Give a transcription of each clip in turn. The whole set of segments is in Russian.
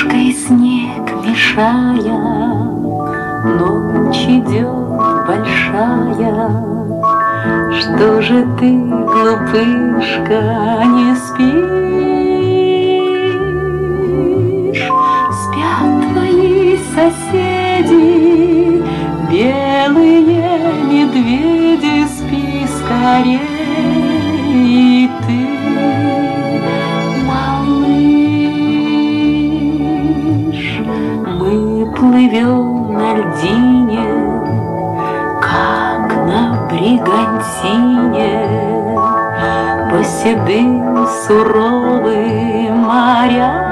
Ложкой снег мешая, ночь идет большая. Что же ты, глупышка, не спишь? Спят твои соседи, белые медведи, спи скорей и ты, малыш. Мы плывем на льдине, как на бригантине, по седым суровым морям.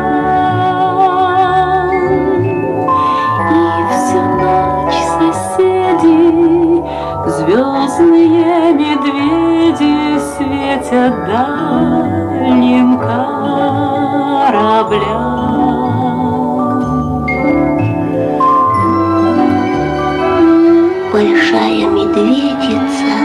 И всю ночь соседи, звездные медведи, светят дальним кораблям. Большая медведица